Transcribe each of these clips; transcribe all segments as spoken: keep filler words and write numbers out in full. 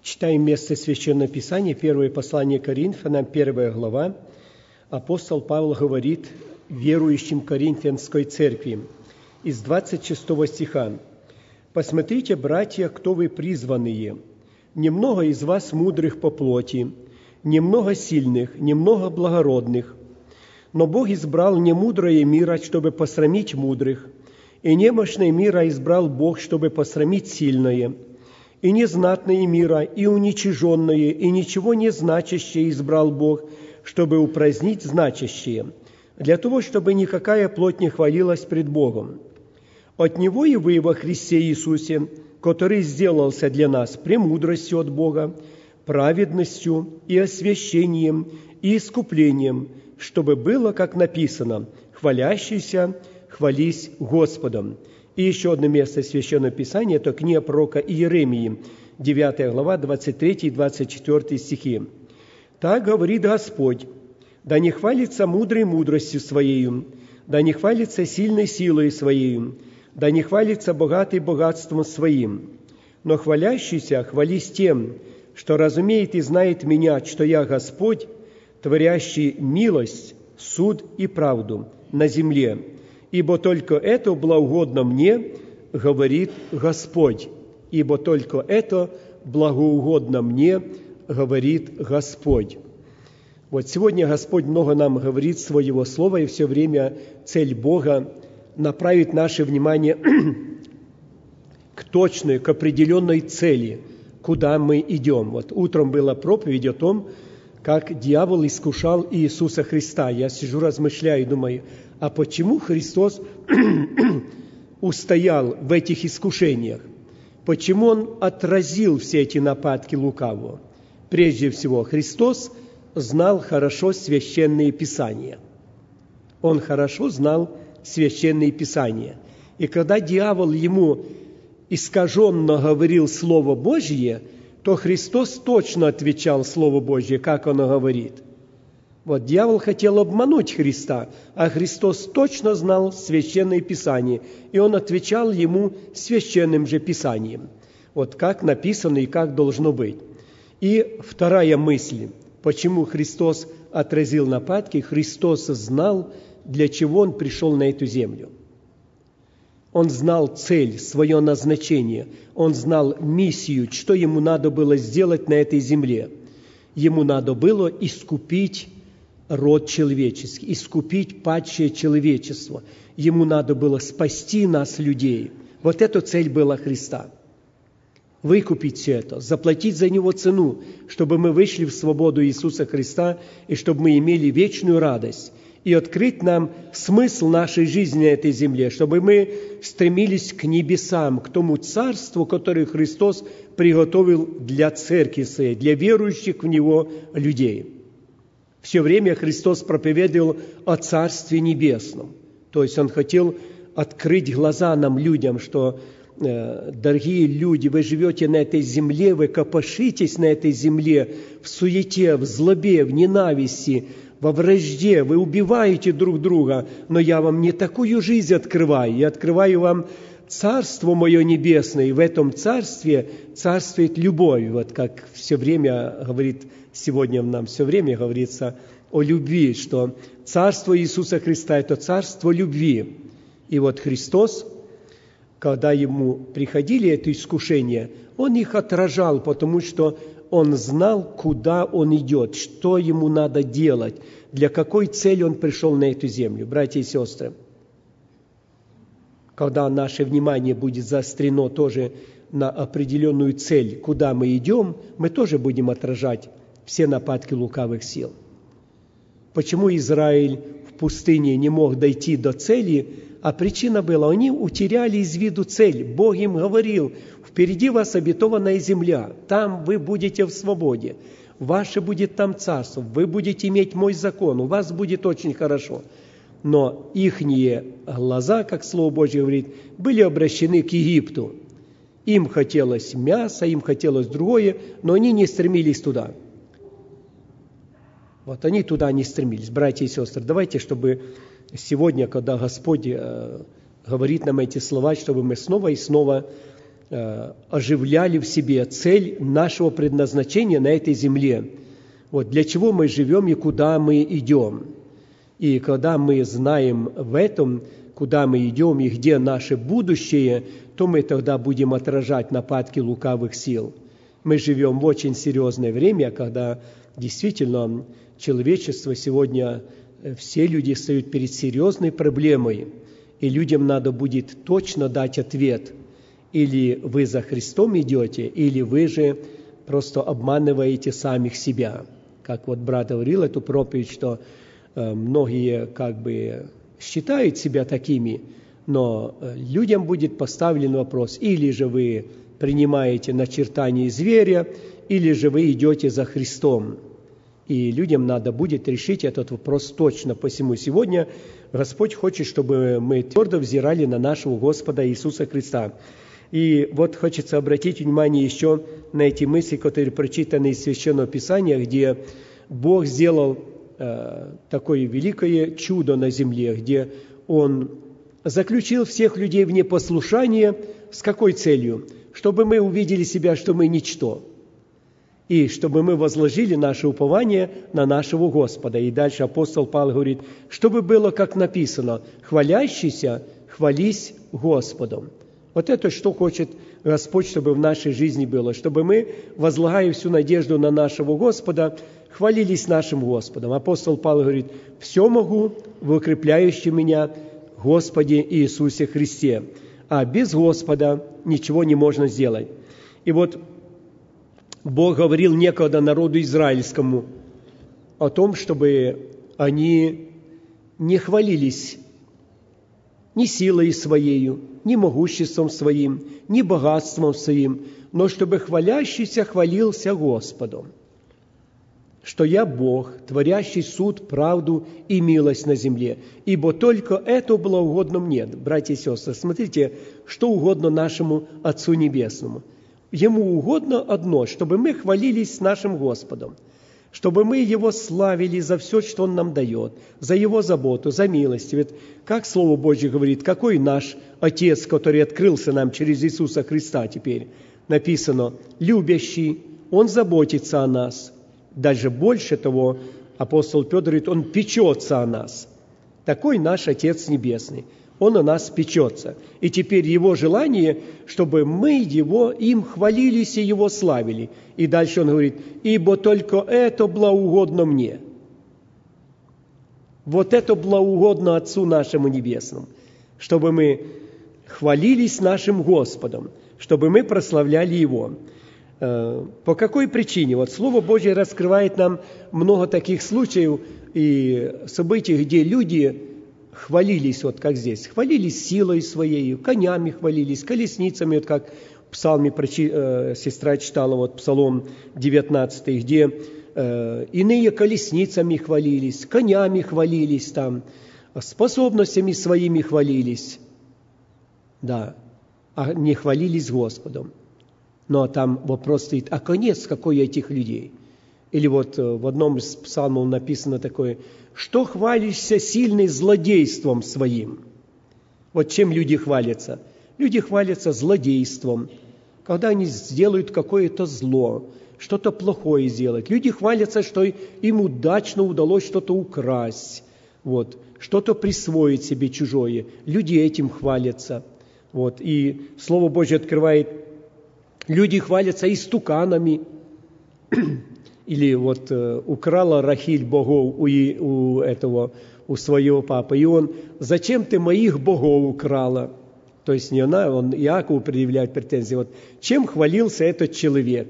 Читаем место Священного Писания, первое послание Коринфянам, первая глава. Апостол Павел говорит верующим Коринфянской церкви из двадцать шестого стиха. «Посмотрите, братья, кто вы призванные. Немного из вас мудрых по плоти, немного сильных, немного благородных. Но Бог избрал немудрое мира, чтобы посрамить мудрых, и немощное мира избрал Бог, чтобы посрамить сильное. И незнатное мира, и уничиженное, и ничего не значащее избрал Бог, чтобы упразднить значащее, для того, чтобы никакая плоть не хвалилась пред Богом. От Него и вы во Христе Иисусе, который сделался для нас премудростью от Бога, праведностью и освящением и искуплением, чтобы было, как написано, хвалящийся, хвались Господом». И еще одно место Священного Писания, это книга пророка Иеремии, девятая глава, двадцать третий и двадцать четвёртый стихи. «Так говорит Господь, да не хвалится мудрый мудростью Своею, да не хвалится сильной силой Своею, да не хвалится богатый богатством Своим, но хвалящийся хвались тем, что разумеет и знает Меня, что Я Господь, творящий милость, суд и правду на земле. Ибо только это благоугодно мне, говорит Господь. Ибо только это благоугодно мне, говорит Господь». Вот сегодня Господь много нам говорит Своего Слова, и все время цель Бога направить наше внимание к точной, к определенной цели, куда мы идем. Вот утром была проповедь о том, как дьявол искушал Иисуса Христа. Я сижу, размышляю и думаю, а почему Христос устоял в этих искушениях? Почему Он отразил все эти нападки лукавого? Прежде всего, Христос знал хорошо Священные Писания. Он хорошо знал Священные Писания. И когда дьявол ему искаженно говорил Слово Божье, то Христос точно отвечал Слову Божье, как оно говорит. Вот дьявол хотел обмануть Христа, а Христос точно знал Священное Писание, и Он отвечал ему Священным же Писанием. Вот как написано и как должно быть. И вторая мысль, почему Христос отразил нападки. Христос знал, для чего Он пришел на эту землю. Он знал цель, свое назначение. Он знал миссию, что Ему надо было сделать на этой земле. Ему надо было искупить род человеческий, искупить падшее человечество. Ему надо было спасти нас, людей. Вот эта цель была Христа. Выкупить все это, заплатить за Него цену, чтобы мы вышли в свободу Иисуса Христа и чтобы мы имели вечную радость. И открыть нам смысл нашей жизни на этой земле, чтобы мы стремились к небесам, к тому царству, которое Христос приготовил для церкви своей, для верующих в Него людей. Все время Христос проповедовал о Царстве Небесном. То есть Он хотел открыть глаза нам, людям, что, э, дорогие люди, вы живете на этой земле, вы копошитесь на этой земле в суете, в злобе, в ненависти, во вражде, вы убиваете друг друга, но я вам не такую жизнь открываю, я открываю вам Царство Мое Небесное, и в этом Царстве царствует любовь. Вот как все время говорит, сегодня нам все время говорится о любви, что Царство Иисуса Христа – это Царство любви. И вот Христос, когда Ему приходили это искушение, Он их отражал, потому что Он знал, куда Он идет, что Ему надо делать, для какой цели Он пришел на эту землю. Братья и сестры, когда наше внимание будет заострено тоже на определенную цель, куда мы идем, мы тоже будем отражать все нападки лукавых сил. Почему Израиль в пустыне не мог дойти до цели? А причина была, они утеряли из виду цель. Бог им говорил, впереди вас обетованная земля, там вы будете в свободе, ваше будет там царство, вы будете иметь мой закон, у вас будет очень хорошо. Но ихние глаза, как Слово Божье говорит, были обращены к Египту. Им хотелось мяса, им хотелось другое, но они не стремились туда. Вот они туда не стремились. Братья и сестры, давайте, чтобы сегодня, когда Господь э, говорит нам эти слова, чтобы мы снова и снова э, оживляли в себе цель нашего предназначения на этой земле. Вот для чего мы живем и куда мы идем. И когда мы знаем в этом, куда мы идем и где наше будущее, то мы тогда будем отражать нападки лукавых сил. Мы живем в очень серьезное время, когда действительно человечество сегодня, все люди стоят перед серьезной проблемой, и людям надо будет точно дать ответ. Или вы за Христом идете, или вы же просто обманываете самих себя. Как вот брат говорил эту проповедь, что э, многие как бы считают себя такими, но людям будет поставлен вопрос: или же вы принимаете начертание зверя, или же вы идете за Христом. И людям надо будет решить этот вопрос точно. Посему сегодня Господь хочет, чтобы мы твердо взирали на нашего Господа Иисуса Христа. И вот хочется обратить внимание еще на эти мысли, которые прочитаны из Священного Писания, где Бог сделал э, такое великое чудо на земле, где Он заключил всех людей в непослушание. С какой целью? Чтобы мы увидели себя, что мы ничто. И чтобы мы возложили наше упование на нашего Господа. И дальше апостол Павел говорит, чтобы было, как написано: «Хвалящийся, хвались Господом». Вот это что хочет Господь, чтобы в нашей жизни было. Чтобы мы, возлагая всю надежду на нашего Господа, хвалились нашим Господом. Апостол Павел говорит: «Все могу в укрепляющем меня Господе Иисусе Христе». А без Господа ничего не можно сделать. И вот Бог говорил некогда народу израильскому о том, чтобы они не хвалились ни силой своею, ни могуществом своим, ни богатством своим, но чтобы хвалящийся хвалился Господом, что я Бог, творящий суд, правду и милость на земле, ибо только это было угодно мне». Братья и сестры, смотрите, что угодно нашему Отцу Небесному. Ему угодно одно, чтобы мы хвалились нашим Господом, чтобы мы Его славили за все, что Он нам дает, за Его заботу, за милость. Ведь, как Слово Божье говорит, какой наш Отец, который открылся нам через Иисуса Христа теперь, написано: «Любящий, Он заботится о нас». Даже больше того, апостол Петр говорит, Он печется о нас. Такой наш Отец Небесный. Он о нас печется. И теперь Его желание, чтобы мы Его, им хвалились и Его славили. И дальше Он говорит: «Ибо только это благоугодно мне». Вот это благоугодно Отцу нашему Небесному, чтобы мы хвалились нашим Господом, чтобы мы прославляли Его. По какой причине? Вот Слово Божье раскрывает нам много таких случаев и событий, где люди хвалились, вот как здесь, хвалились силой своей, конями хвалились, колесницами, вот как в псалме прочи, э, сестра читала, вот Псалом девятнадцатый, где э, иные колесницами хвалились, конями хвалились там, способностями своими хвалились, да, а не хвалились Господом. Но там вопрос стоит: а конец какой у этих людей? Или вот в одном из псалмов написано такое: что хвалишься сильный злодейством своим? Вот чем люди хвалятся? Люди хвалятся злодейством, когда они сделают какое-то зло, что-то плохое сделать. Люди хвалятся, что им удачно удалось что-то украсть, вот, что-то присвоить себе чужое. Люди этим хвалятся. Вот, и Слово Божье открывает: люди хвалятся истуканами. Или вот э, украла Рахиль богов у, у этого, у своего папы. И он: зачем ты моих богов украла? То есть не она, он Иакову предъявляет претензии. Вот чем хвалился этот человек?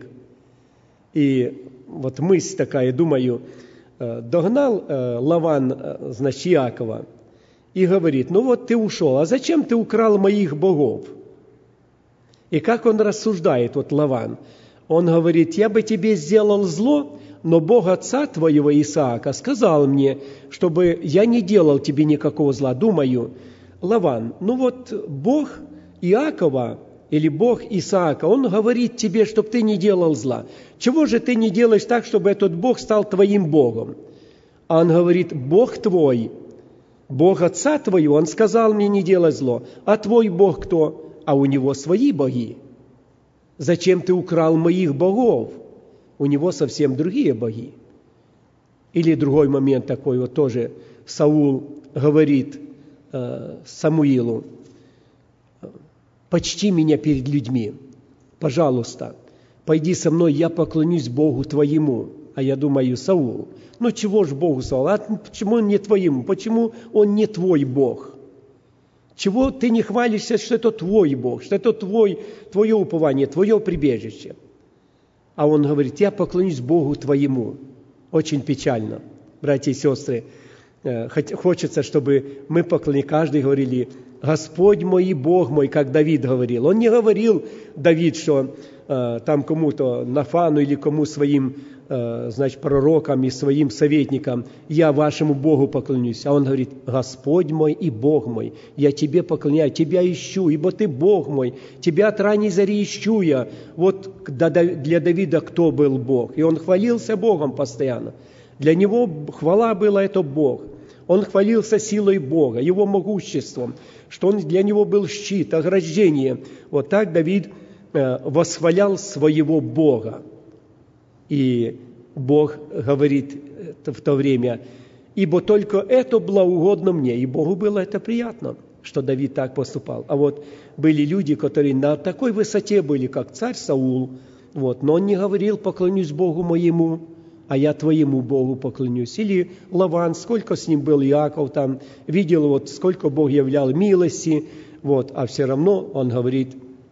И вот мысль такая, думаю, э, догнал э, Лаван, э, значит, Иакова, и говорит: ну вот ты ушел, а зачем ты украл моих богов? И как он рассуждает, вот Лаван? Он говорит: я бы тебе сделал зло, но Бог отца твоего Исаака сказал мне, чтобы я не делал тебе никакого зла. Думаю, Лаван, ну вот Бог Иакова или Бог Исаака, Он говорит тебе, чтобы ты не делал зла. Чего же ты не делаешь так, чтобы этот Бог стал твоим Богом? А он говорит: Бог твой, Бог отца твоего, Он сказал мне не делать зло. А твой Бог кто? А у него свои боги. Зачем ты украл моих богов? У него совсем другие боги. Или другой момент такой, вот тоже Саул говорит э, Самуилу: «Почти меня перед людьми, пожалуйста, пойди со мной, я поклонюсь Богу твоему». А я думаю: Саул, ну чего ж Богу, Саул, а почему он не твоему, почему он не твой Бог? Чего ты не хвалишься, что это твой Бог, что это твой, твое упование, твое прибежище? А он говорит: я поклонюсь Богу твоему. Очень печально, братья и сестры. Хочется, чтобы мы поклонили, каждый говорили: Господь мой и Бог мой, как Давид говорил. Он не говорил, Давид, что э, там кому-то, Нафану или кому своим, э, значит, пророкам и своим советникам: я вашему Богу поклонюсь. А он говорит: Господь мой и Бог мой, я Тебе поклоняю, Тебя ищу, ибо Ты Бог мой, Тебя от ранней зари ищу я. Вот для Давида кто был Бог? И он хвалился Богом постоянно. Для него хвала была это Бог. Он хвалился силой Бога, Его могуществом, что он для него был щит, ограждение. Вот так Давид э, восхвалял своего Бога. И Бог говорит в то время: «Ибо только это благоугодно мне». И Богу было это приятно, что Давид так поступал. А вот были люди, которые на такой высоте были, как царь Саул, вот, но он не говорил: «Поклонюсь Богу моему, а я твоему Богу поклонюсь». Или Лаван, сколько с ним был Иаков, там видел, вот сколько Бог являл милости, вот, а все равно он говорит: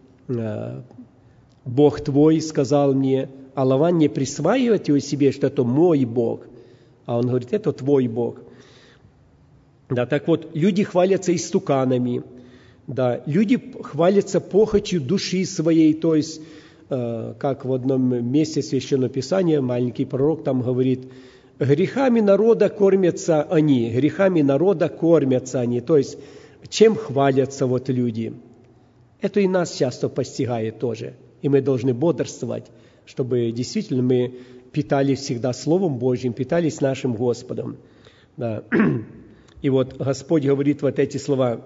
«Бог твой сказал мне», а Лаван не присваивает его себе, что это мой Бог, а он говорит: это твой Бог. Да, так вот, люди хвалятся истуканами, да, люди хвалятся похотью души своей, то есть, как в одном месте Священного Писания маленький пророк там говорит: грехами народа кормятся они, грехами народа кормятся они. То есть, чем хвалятся вот люди? Это и нас часто постигает тоже. И мы должны бодрствовать, чтобы действительно мы питались всегда Словом Божьим, питались нашим Господом. Да. И вот Господь говорит вот эти слова.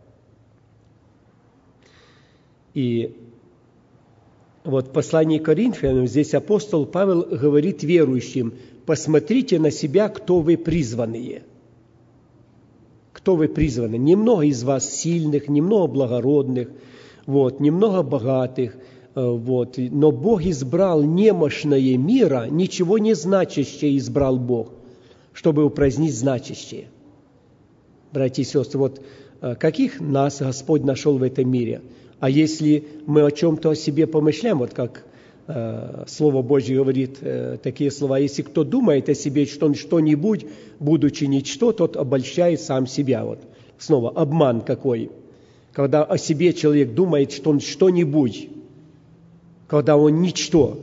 И вот в послании к Коринфянам здесь апостол Павел говорит верующим: посмотрите на себя, кто вы призванные. Кто вы призваны? Немного из вас сильных, немного благородных, вот, немного богатых, вот, но Бог избрал немощное мира, ничего не значащее избрал Бог, чтобы упразднить значащее. Братья и сестры, вот каких нас Господь нашел в этом мире? А если мы о чем-то о себе помышляем, вот как э, Слово Божье говорит э, такие слова: если кто думает о себе, что он что-нибудь, будучи ничто, тот обольщает сам себя. Вот снова обман какой. Когда о себе человек думает, что он что-нибудь, когда он ничто.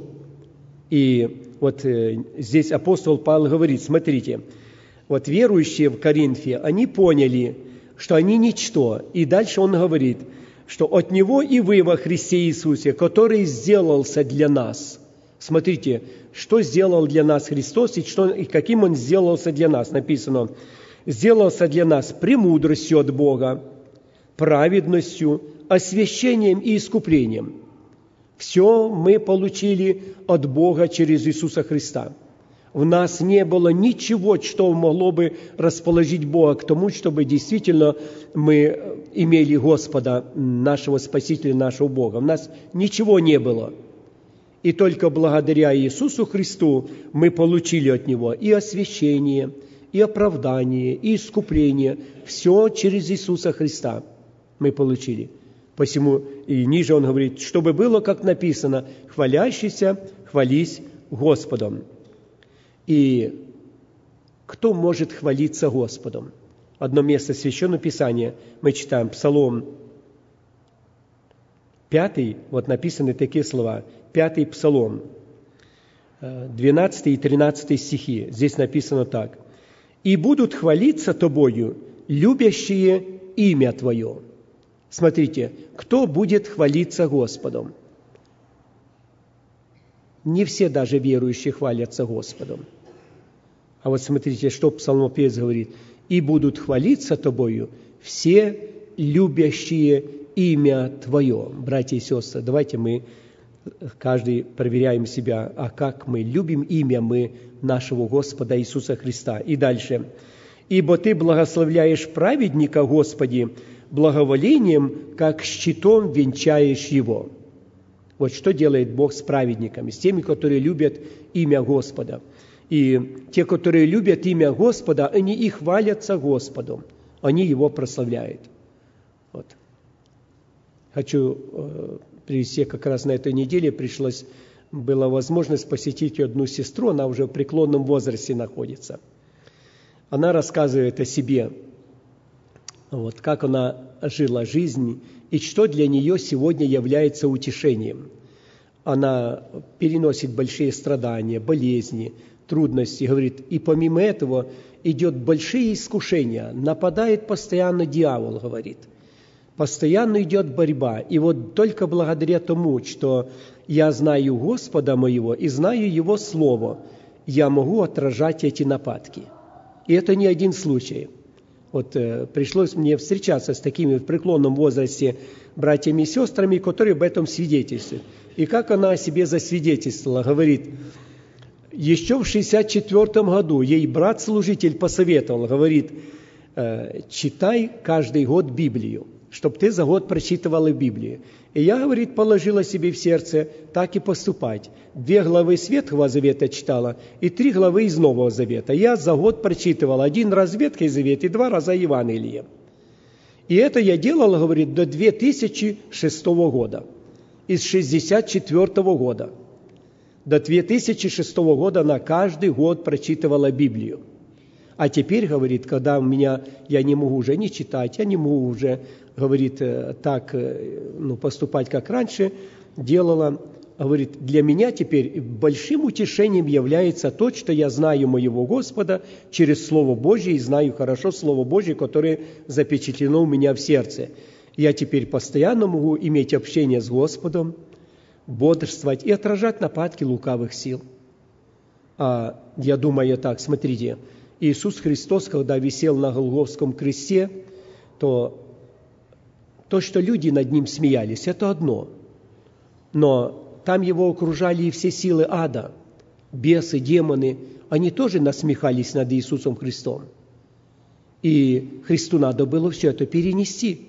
И вот э, здесь апостол Павел говорит: смотрите, вот верующие в Коринфе, они поняли, что они ничто. И дальше он говорит, что от Него и вы во Христе Иисусе, который сделался для нас. Смотрите, что сделал для нас Христос и, что, и каким Он сделался для нас. Написано: сделался для нас премудростью от Бога, праведностью, освящением и искуплением. Все мы получили от Бога через Иисуса Христа. В нас не было ничего, что могло бы расположить Бога к тому, чтобы действительно мы имели Господа, нашего Спасителя, нашего Бога. В нас ничего не было. И только благодаря Иисусу Христу мы получили от Него и освящение, и оправдание, и искупление. Все через Иисуса Христа мы получили. Посему и ниже он говорит: чтобы было, как написано, хвалящийся, хвались Господом. И кто может хвалиться Господом? Одно место Священного Писания мы читаем, Псалом пятый, вот написаны такие слова, пятый Псалом, двенадцатый и тринадцатый стихи. Здесь написано так: «И будут хвалиться тобою любящие имя Твое». Смотрите, кто будет хвалиться Господом? Не все даже верующие хвалятся Господом. А вот смотрите, что псалмопевец говорит: «И будут хвалиться тобою все любящие имя Твое». Братья и сестры, давайте мы каждый проверяем себя, а как мы любим имя мы нашего Господа Иисуса Христа. И дальше. «Ибо Ты благословляешь праведника, Господи, благоволением, как щитом венчаешь его». Вот что делает Бог с праведниками, с теми, которые любят имя Господа. И те, которые любят имя Господа, они и хвалятся Господом, они Его прославляют. Вот. Хочу э, привести, как раз на этой неделе пришлось, была возможность посетить одну сестру, она уже в преклонном возрасте находится. Она рассказывает о себе, вот, как она жила жизнь и что для нее сегодня является утешением. Она переносит большие страдания, болезни, трудности, говорит, и помимо этого идет большие искушения, нападает постоянно дьявол, говорит. Постоянно идет борьба. И вот только благодаря тому, что я знаю Господа моего и знаю Его Слово, я могу отражать эти нападки. И это не один случай. Вот э, пришлось мне встречаться с такими в преклонном возрасте братьями и сестрами, которые об этом свидетельствуют. И как она о себе засвидетельствовала, говорит, еще в шестьдесят четвёртом году ей брат-служитель посоветовал, говорит, э, читай каждый год Библию, чтобы ты за год прочитывала Библию. И я, говорит, положила себе в сердце так и поступать. Две главы с Ветхого Завета читала и три главы из Нового Завета. Я за год прочитывала один раз Ветхий Завет и два раза Евангелие. И это я делала, говорит, до две тысячи шестого года. Из шестьдесят четвёртого года. До две тысячи шестого года она каждый год прочитывала Библию. А теперь, говорит, когда у меня, я не могу уже не читать, я не могу уже, говорит, так ну, поступать, как раньше, делала, говорит, для меня теперь большим утешением является то, что я знаю моего Господа через Слово Божье и знаю хорошо Слово Божье, которое запечатлено у меня в сердце. Я теперь постоянно могу иметь общение с Господом, бодрствовать и отражать нападки лукавых сил. А я думаю так, смотрите, Иисус Христос, когда висел на Голгофском кресте, то то, что люди над Ним смеялись, это одно. Но там Его окружали и все силы ада, бесы, демоны, они тоже насмехались над Иисусом Христом. И Христу надо было все это перенести.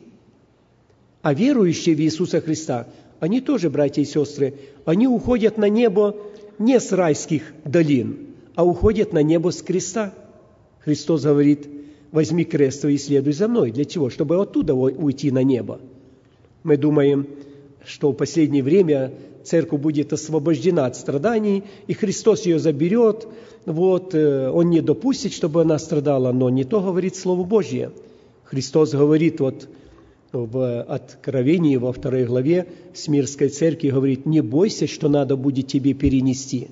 А верующие в Иисуса Христа, они тоже, братья и сестры, они уходят на небо не с райских долин, а уходят на небо с креста. Христос говорит, возьми крест твой и следуй за мной. Для чего? Чтобы оттуда уйти на небо. Мы думаем, что в последнее время церковь будет освобождена от страданий, и Христос ее заберет, вот, Он не допустит, чтобы она страдала, но не то говорит Слово Божье. Христос говорит вот в Откровении во второй главе Смирской церкви, говорит, не бойся, что надо будет тебе перенести.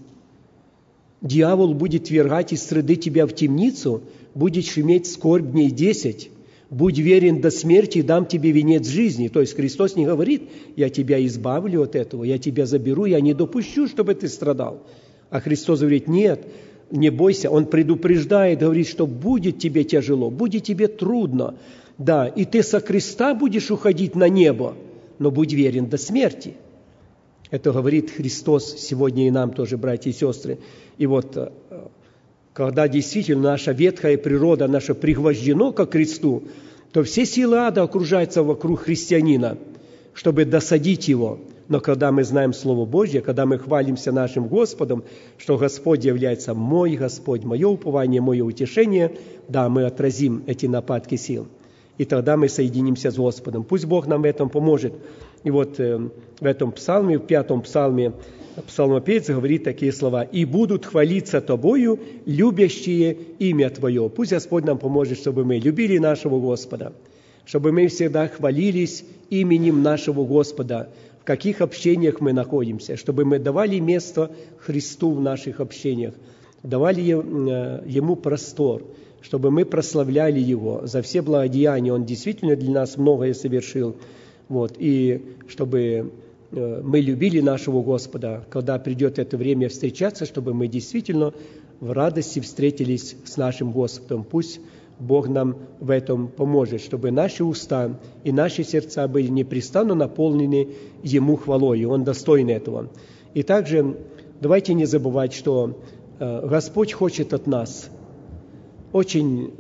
Дьявол будет ввергать из среды тебя в темницу, будешь иметь скорбь дней десять. Будь верен до смерти, и дам тебе венец жизни. То есть Христос не говорит, я тебя избавлю от этого, я тебя заберу, я не допущу, чтобы ты страдал. А Христос говорит, нет, не бойся. Он предупреждает, говорит, что будет тебе тяжело, будет тебе трудно. Да, и ты со креста будешь уходить на небо, но будь верен до смерти. Это говорит Христос сегодня и нам тоже, братья и сестры. И вот, когда действительно наша ветхая природа, наша пригвождено ко кресту, то все силы ада окружаются вокруг христианина, чтобы досадить его. Но когда мы знаем Слово Божье, когда мы хвалимся нашим Господом, что Господь является мой Господь, мое упование, мое утешение, да, мы отразим эти нападки сил. И тогда мы соединимся с Господом. Пусть Бог нам в этом поможет. И вот э, в этом псалме, в пятом псалме, псалмопевец говорит такие слова. «И будут хвалиться Тобою, любящие имя Твое». Пусть Господь нам поможет, чтобы мы любили нашего Господа, чтобы мы всегда хвалились именем нашего Господа, в каких общениях мы находимся, чтобы мы давали место Христу в наших общениях, давали Ему простор, чтобы мы прославляли Его за все благодеяния. Он действительно для нас многое совершил. Вот. И чтобы мы любили нашего Господа, когда придет это время встречаться, чтобы мы действительно в радости встретились с нашим Господом. Пусть Бог нам в этом поможет, чтобы наши уста и наши сердца были непрестанно наполнены Ему хвалой, Он достоин этого. И также давайте не забывать, что Господь хочет от нас очень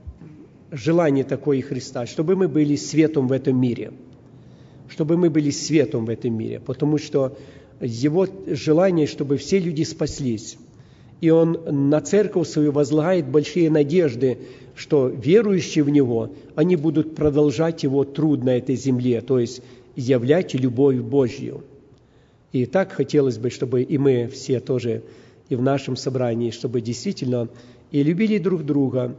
желание такое Христа, чтобы мы были светом в этом мире, чтобы мы были светом в этом мире, потому что Его желание, чтобы все люди спаслись. И Он на церковь свою возлагает большие надежды, что верующие в Него, они будут продолжать Его труд на этой земле, то есть являть любовь Божью. И так хотелось бы, чтобы и мы все тоже, и в нашем собрании, чтобы действительно и любили друг друга,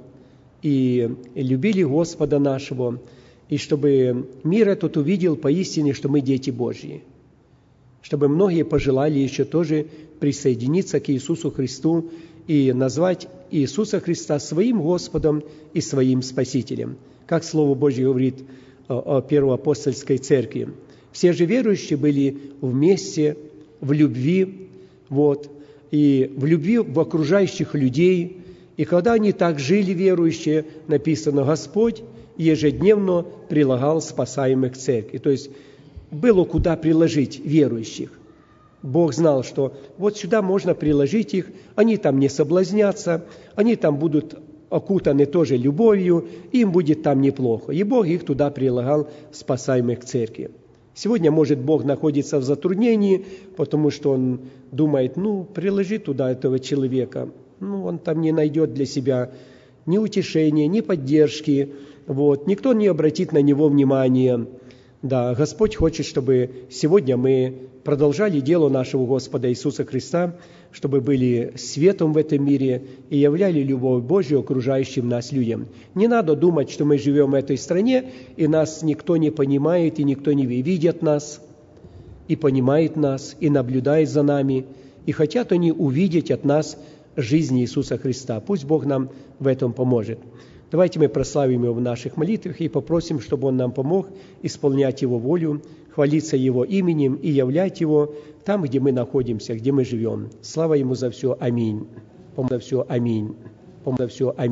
и любили Господа нашего, и чтобы мир этот увидел поистине, что мы дети Божьи. Чтобы многие пожелали еще тоже присоединиться к Иисусу Христу и назвать Иисуса Христа своим Господом и своим Спасителем. Как Слово Божье говорит о Первоапостольской церкви. Все же верующие были вместе в любви, вот, и в любви в окружающих людей. И когда они так жили, верующие, написано, Господь ежедневно прилагал спасаемых к церкви. То есть было куда приложить верующих. Бог знал, что вот сюда можно приложить их, они там не соблазнятся, они там будут окутаны тоже любовью, им будет там неплохо. И Бог их туда прилагал, спасаемых к церкви. Сегодня, может, Бог находится в затруднении, потому что Он думает, ну, приложи туда этого человека, ну, он там не найдет для себя ни утешения, ни поддержки, вот, никто не обратит на него внимания. Да, Господь хочет, чтобы сегодня мы продолжали дело нашего Господа Иисуса Христа, чтобы были светом в этом мире и являли любовь Божью окружающим нас людям. Не надо думать, что мы живем в этой стране, и нас никто не понимает, и никто не видит нас, и понимает нас, и наблюдает за нами, и хотят они увидеть от нас жизнь Иисуса Христа. Пусть Бог нам в этом поможет. Давайте мы прославим Его в наших молитвах и попросим, чтобы Он нам помог исполнять Его волю, хвалиться Его именем и являть Его там, где мы находимся, где мы живем. Слава Ему за все. Аминь. За все. Аминь. За все. Аминь.